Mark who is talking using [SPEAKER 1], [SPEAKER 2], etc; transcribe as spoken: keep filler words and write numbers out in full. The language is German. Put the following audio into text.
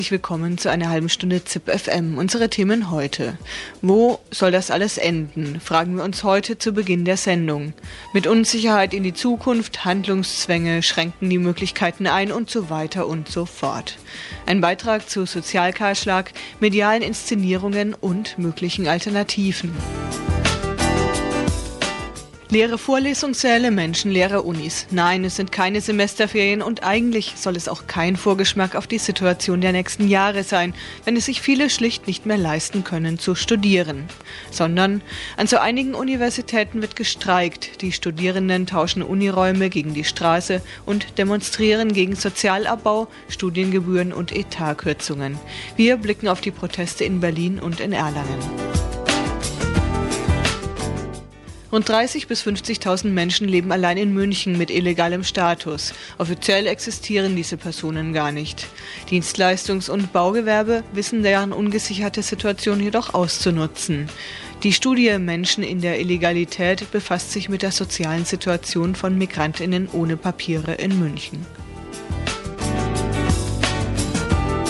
[SPEAKER 1] Willkommen zu einer halben Stunde Z I P F M. Unsere Themen heute. Wo soll das alles enden? Fragen wir uns heute zu Beginn der Sendung. Mit Unsicherheit in die Zukunft, Handlungszwänge schränken die Möglichkeiten ein und so weiter und so fort. Ein Beitrag zu Sozialkahlschlag, medialen Inszenierungen und möglichen Alternativen. Leere Vorlesungssäle, menschenleere Unis. Nein, es sind keine Semesterferien und eigentlich soll es auch kein Vorgeschmack auf die Situation der nächsten Jahre sein, wenn es sich viele schlicht nicht mehr leisten können zu studieren. Sondern an so einigen Universitäten wird gestreikt. Die Studierenden tauschen Uniräume gegen die Straße und demonstrieren gegen Sozialabbau, Studiengebühren und Etatkürzungen. Wir blicken auf die Proteste in Berlin und in Erlangen. Rund dreißigtausend bis fünfzigtausend Menschen leben allein in München mit illegalem Status. Offiziell existieren diese Personen gar nicht. Dienstleistungs- und Baugewerbe wissen deren ungesicherte Situation jedoch auszunutzen. Die Studie Menschen in der Illegalität befasst sich mit der sozialen Situation von MigrantInnen ohne Papiere in München.